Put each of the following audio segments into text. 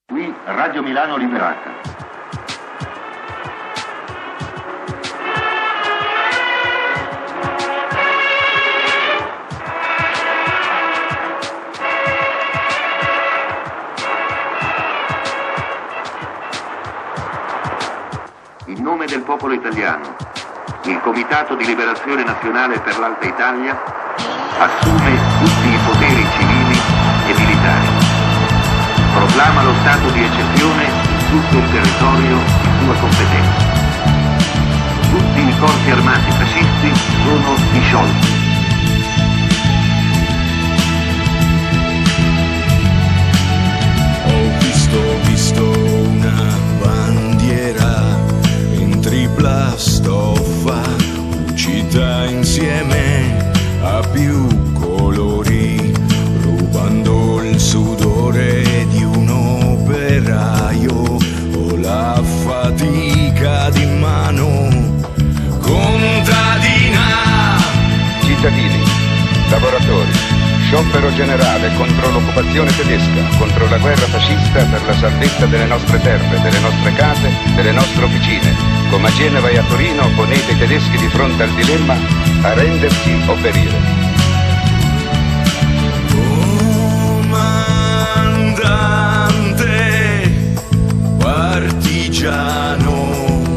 Qui Radio Milano Liberata. In nome del popolo italiano, il Comitato di Liberazione Nazionale per l'Alta Italia assume tutti i poteri civili e militari. Proclama lo stato di eccezione in tutto il territorio di sua competenza. Tutti i corpi armati fascisti sono disciolti. Ho visto una bandiera in tripla stoffa, cucita insieme a più colori, rubando il sudore di un operaio o la fatica di mano contadina. Cittadini, lavoratori, sciopero generale contro l'occupazione tedesca, contro la guerra fascista per la salvezza delle nostre terre, delle nostre case, delle nostre officine. Come a Genova e a Torino ponete i tedeschi di fronte al dilemma: arrendersi o perire. Comandante partigiano,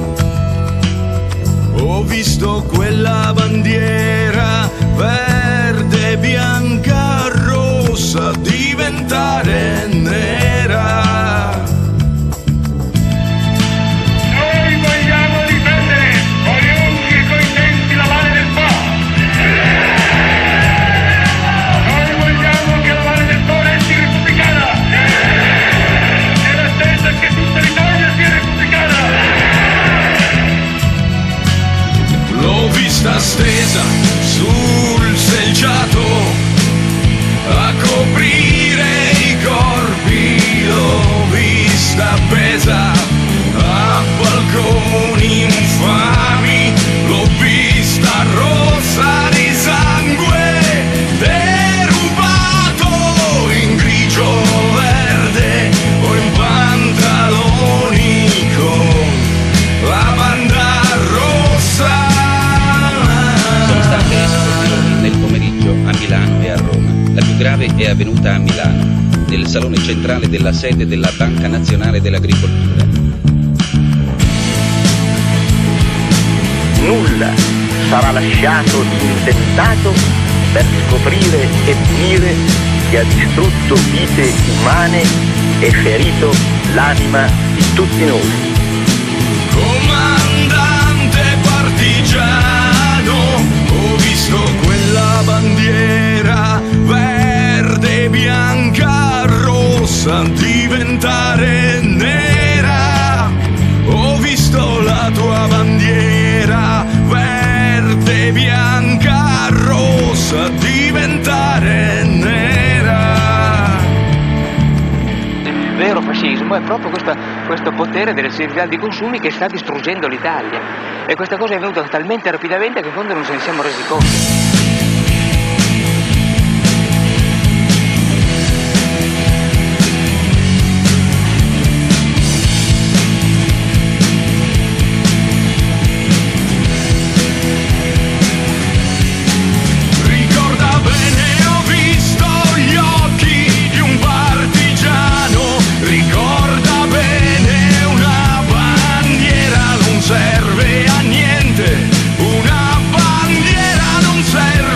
ho visto quella bandiera verde, bianca, rossa diventare nera. Noi vogliamo difendere con le unghie e coi denti la Valle del Po. Noi vogliamo che la Valle del Po resti repubblicana. E la stessa che tutta l'Italia sia repubblicana. L'ho vista stesa sul selciato a coprire i corpi, l'ho vista appesa a balconi infami, l'ho vista rossa di sangue derubato in grigio verde o in pantaloni con la banda rossa. Sono state esplosioni nel pomeriggio a Milano e a Roma. La più grave è avvenuta a Milano, nel salone centrale della sede della Banca Nazionale dell'Agricoltura. Nulla sarà lasciato intentato per scoprire e punire chi ha distrutto vite umane e ferito l'anima di tutti noi. Comandante partigiano, ho visto quella bandiera verde, bianca, rossa diventare nera. Ho visto la tua bandiera verde, bianca, rossa diventare nera. Il vero fascismo è proprio questo potere delle serialità di consumi che sta distruggendo l'Italia, e questa cosa è venuta talmente rapidamente che in fondo non se ne siamo resi conto. Ricorda bene, ho visto gli occhi di un partigiano. Ricorda bene, una bandiera non serve a niente. Una bandiera non serve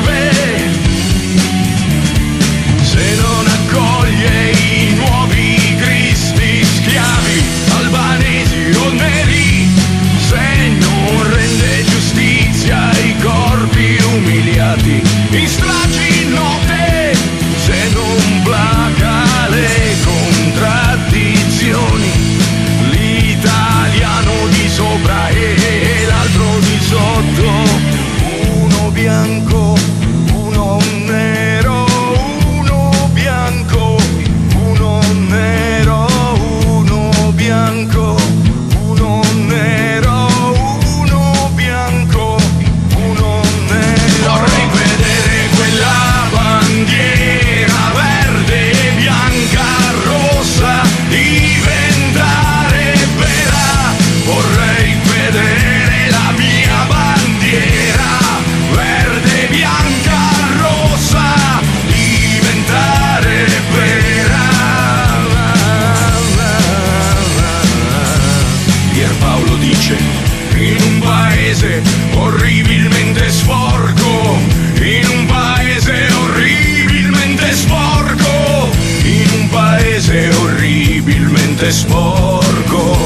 se sporco.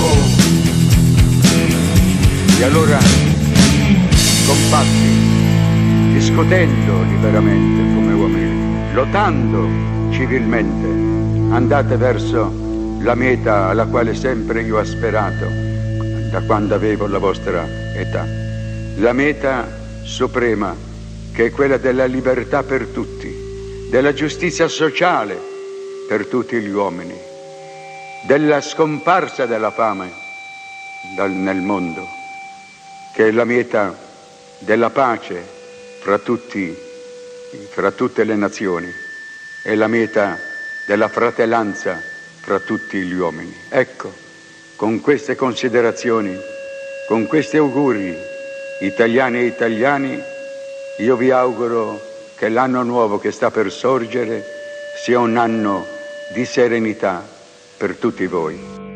E allora, compatti, discutendo liberamente come uomini, lottando civilmente, andate verso la meta alla quale sempre io ho aspirato da quando avevo la vostra età. La meta suprema, che è quella della libertà per tutti, della giustizia sociale per tutti gli uomini, della scomparsa della fame nel mondo, che è la meta della pace fra tutte le nazioni, è la meta della fratellanza fra tutti gli uomini. Ecco, con queste considerazioni, con questi auguri, italiani e italiani, io vi auguro che l'anno nuovo che sta per sorgere sia un anno di serenità per tutti voi.